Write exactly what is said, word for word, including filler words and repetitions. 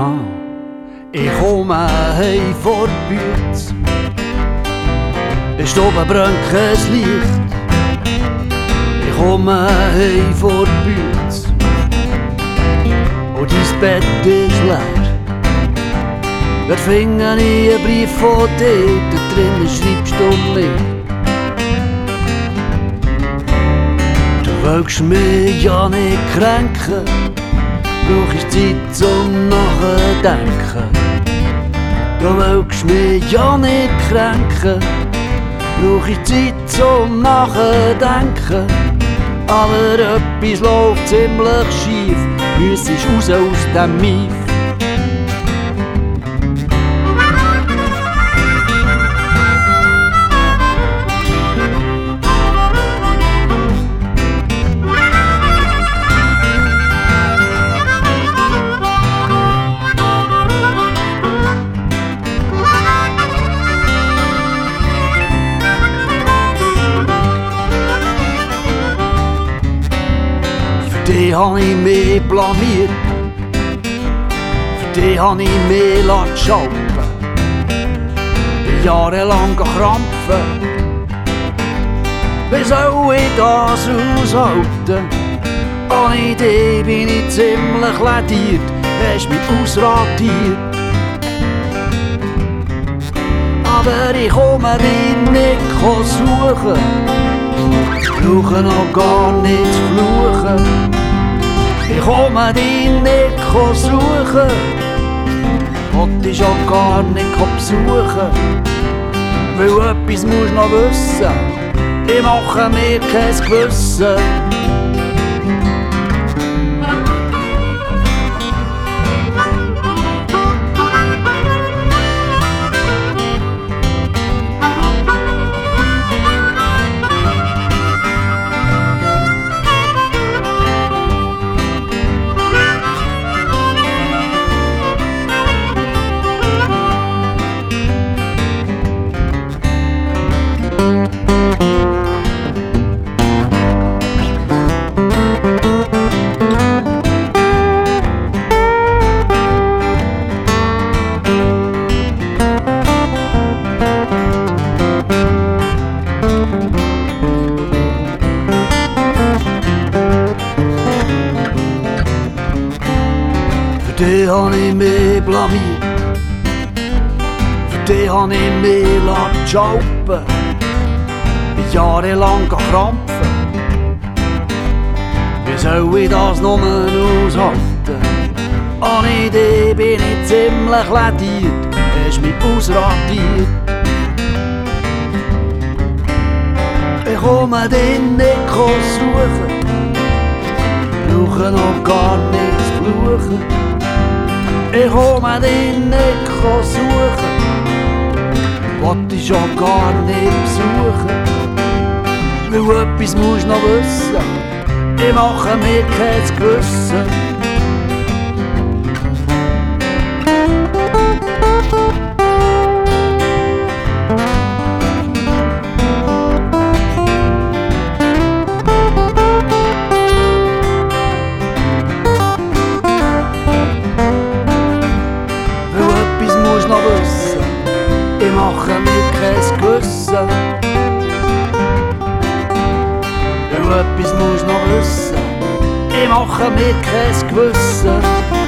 Aha, ich komme heim vor Bütz. Ist oben brennt kein Licht. Ich komme heim vor Bütz. Und dein Bett ist leer. Wer finde ich einen Brief von dir, da drinnen schreibst du mir. Du willst mich ja nicht kränken, brauch ich Zeit zum Nachdenken. Du willst mich ja nicht kränken, brauch ich Zeit zum Nachdenken. Aber etwas läuft ziemlich schief, müsstest raus aus dem Mief. Für dich hab ich mich blamiert, für dich hab ich mich schalten lassen. Bin jahrelang krampfen, wie soll ich das aushalten? Ohne dich bin ich ziemlich lädiert, hast mich ausradiert. Aber ich komme dich nicht suchen, brauche noch gar nicht zu fluchen. Ich komme dich nicht suchen, wollte dich schon gar nicht besuchen. Weil etwas musst noch wissen, ich mache mir kein Gewissen. Für dich hab ich mich blamiert, für dich hab ich mich schalten, bin jahrelang krampfen. Wie soll ich das nur aushalten? Ohne dich bin ich ziemlich lädiert, hast mich ausradiert. Ich komme dich nicht suchen, brauche noch gar nichts zu fluchen. Ich komme dich nicht suchen, wollte dich schon gar nicht besuchen. Weil etwas musst noch wissen, ich mache mir kein Gewissen. Ich mache mir kein Gewissen. Weil etwas musst noch wissen, ich mache mir kein Gewissen.